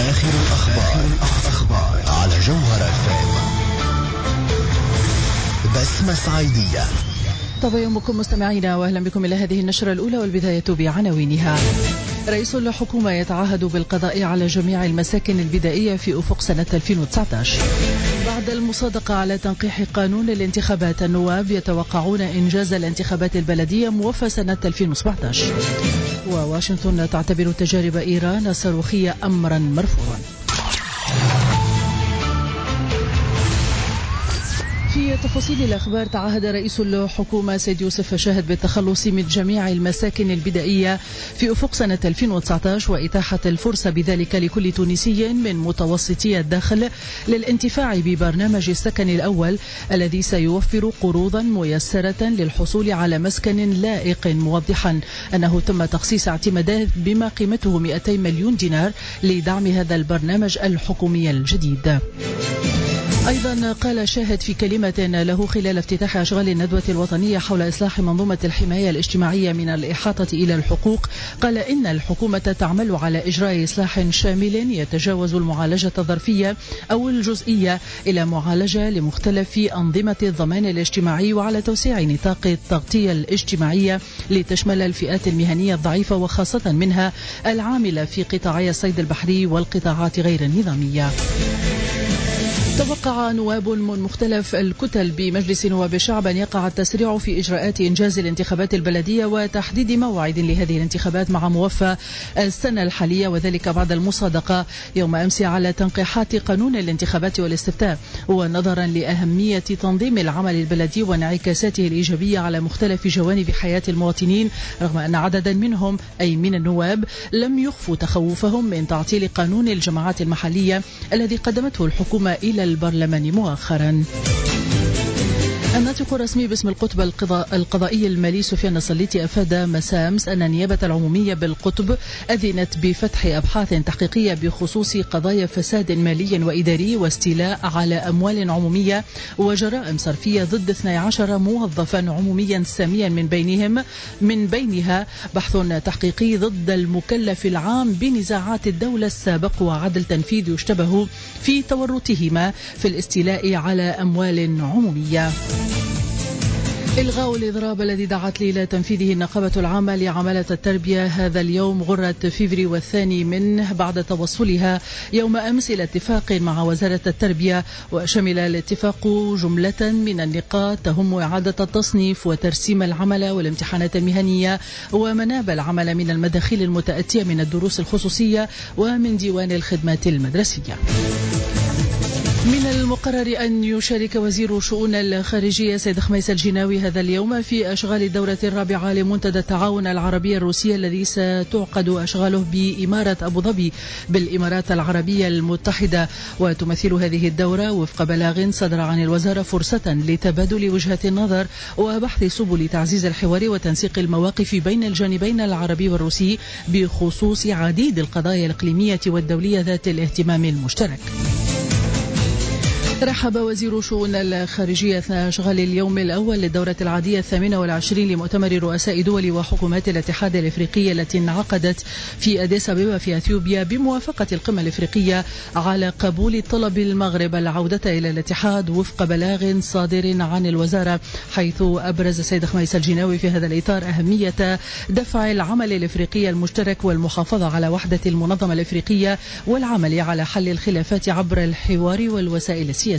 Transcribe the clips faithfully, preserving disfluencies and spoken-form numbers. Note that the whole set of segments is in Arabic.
آخر الأخبار, الأخبار على جوهرة اف ام. بسمة سعيدية. طب يومكم مستمعينا، وأهلا بكم إلى هذه النشرة الأولى والبداية بعناوينها. رئيس الحكومة يتعهد بالقضاء على جميع المساكن البدائية في أفق سنة ألفين وتسعة عشر. بعد المصادقة على تنقيح قانون الانتخابات، النواب يتوقعون إنجاز الانتخابات البلدية موفى سنة ألفين وسبعة عشر. وواشنطن تعتبر تجارب إيران الصاروخية أمرا مرفوضا. في تفاصيل الأخبار، تعهد رئيس الحكومة سيد يوسف شاهد بالتخلص من جميع المساكن البدائية في أفق سنة ألفين وتسعة عشر، وإتاحة الفرصة بذلك لكل تونسي من متوسطي الدخل للانتفاع ببرنامج السكن الأول الذي سيوفر قروضا ميسرة للحصول على مسكن لائق، موضحا أنه تم تخصيص اعتمادات بما قيمته مئتين مليون دينار لدعم هذا البرنامج الحكومي الجديد. أيضا قال شاهد في كلمة له خلال افتتاح أشغال الندوة الوطنية حول إصلاح منظومة الحماية الاجتماعية من الإحاطة إلى الحقوق، قال إن الحكومة تعمل على إجراء إصلاح شامل يتجاوز المعالجة الظرفية أو الجزئية إلى معالجة لمختلف أنظمة الضمان الاجتماعي، وعلى توسيع نطاق التغطية الاجتماعية لتشمل الفئات المهنية الضعيفة، وخاصة منها العاملة في قطاعي الصيد البحري والقطاعات غير النظامية. توقع نواب من مختلف الكتل بمجلس نواب الشعب أن يقع التسريع في إجراءات إنجاز الانتخابات البلدية وتحديد موعد لهذه الانتخابات مع موفى السنة الحالية، وذلك بعد المصادقة يوم أمس على تنقيحات قانون الانتخابات والاستفتاء، ونظرا لأهمية تنظيم العمل البلدي وانعكاساته الإيجابية على مختلف جوانب حياة المواطنين، رغم أن عددا منهم أي من النواب لم يخفوا تخوفهم من تعطيل قانون الجماعات المحلية الذي قدمته الحكومة إلى البرلمان مؤخرا. الناطق الرسمي باسم القطب القضاء القضائي المالي سفيان السليطي أفاد مساء أمس أن النيابة العمومية بالقطب أذنت بفتح أبحاث تحقيقية بخصوص قضايا فساد مالي وإداري واستيلاء على أموال عمومية وجرائم صرفية ضد اثني عشر موظفا عموميا ساميا، من بينهم من بينها بحث تحقيقي ضد المكلف العام بنزاعات الدولة السابق وعدل تنفيذ يشتبه في تورطهما في الاستيلاء على أموال عمومية. إلغاء الإضراب الذي دعت إلى تنفيذه النقابة العامة لعمالة التربية هذا اليوم غرة فيفري والثاني منه بعد توصلها يوم أمس إلى اتفاق مع وزارة التربية، وشمل الاتفاق جملة من النقاط تهم إعادة التصنيف وترسيم العمل والامتحانات المهنية ومناب العمل من المداخيل المتأتية من الدروس الخصوصية ومن ديوان الخدمات المدرسية. من المقرر أن يشارك وزير شؤون الخارجية سيد خميس الجناوي هذا اليوم في أشغال الدورة الرابعة لمنتدى التعاون العربي الروسي الذي ستعقد أشغاله بإمارة أبو ظبي بالإمارات العربية المتحدة، وتمثل هذه الدورة وفق بلاغ صدر عن الوزارة فرصة لتبادل وجهات النظر وبحث سبل تعزيز الحوار وتنسيق المواقف بين الجانبين العربي والروسي بخصوص عديد القضايا الإقليمية والدولية ذات الاهتمام المشترك. رحب وزير شؤون الخارجية أثناء أشغال اليوم الأول للدورة العادية الثامنة والعشرين لمؤتمر رؤساء دول وحكومات الاتحاد الإفريقي التي انعقدت في أديس أبيبا في أثيوبيا بموافقة القمة الإفريقية على قبول طلب المغرب العودة إلى الاتحاد وفق بلاغ صادر عن الوزارة، حيث أبرز السيد خميس الجناوي في هذا الإطار أهمية دفع العمل الإفريقي المشترك والمحافظة على وحدة المنظمة الإفريقية والعمل على حل الخلافات عبر الحوار والوسائل السياسية.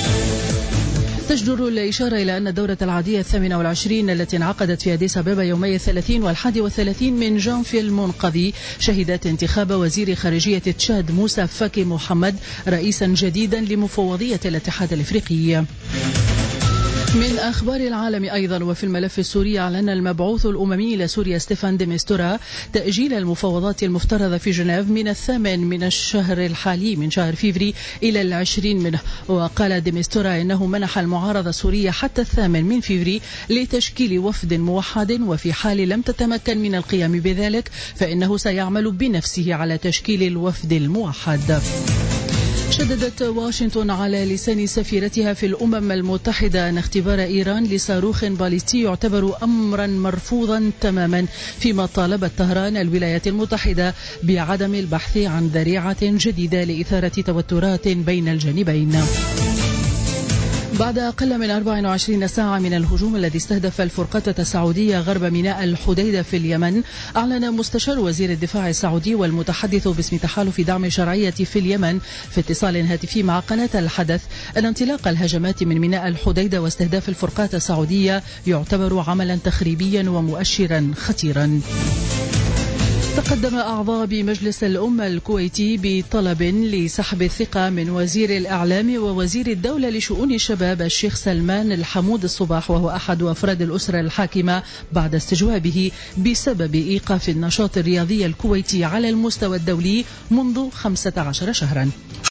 تجدر الإشارة إلى أن الدورة العادية الثامنة والعشرين التي انعقدت في أديس أبيبا يومي الثلاثين والحادي والثلاثين من جانفي المنقضي شهدت انتخاب وزير خارجية تشاد موسى فاكي محمد رئيسا جديدا لمفوضية الاتحاد الإفريقي. من أخبار العالم أيضا، وفي الملف السوري أعلن المبعوث الأممي لسوريا ستيفان دي ميستورا تأجيل المفاوضات المفترضة في جنيف من الثامن من الشهر الحالي من شهر فيفري إلى العشرين منه، وقال دي ميستورا إنه منح المعارضة السورية حتى الثامن من فيفري لتشكيل وفد موحد، وفي حال لم تتمكن من القيام بذلك فإنه سيعمل بنفسه على تشكيل الوفد الموحد. شددت واشنطن على لسان سفيرتها في الأمم المتحدة أن اختبار إيران لصاروخ باليستي يعتبر أمرا مرفوضا تماما، فيما طالبت طهران الولايات المتحدة بعدم البحث عن ذريعة جديدة لإثارة توترات بين الجانبين. بعد أقل من أربع وعشرين ساعة من الهجوم الذي استهدف الفرقاطة السعودية غرب ميناء الحديدة في اليمن، أعلن مستشار وزير الدفاع السعودي والمتحدث باسم تحالف دعم الشرعية في اليمن في اتصال هاتفي مع قناة الحدث أن انطلاق الهجمات من ميناء الحديدة واستهداف الفرقاطة السعودية يعتبر عملا تخريبيا ومؤشرا خطيرا. تقدم أعضاء بمجلس الأمة الكويتي بطلب لسحب الثقة من وزير الإعلام ووزير الدولة لشؤون الشباب الشيخ سلمان الحمود الصباح، وهو أحد أفراد الأسرة الحاكمة، بعد استجوابه بسبب إيقاف النشاط الرياضي الكويتي على المستوى الدولي منذ خمسة عشر شهرا.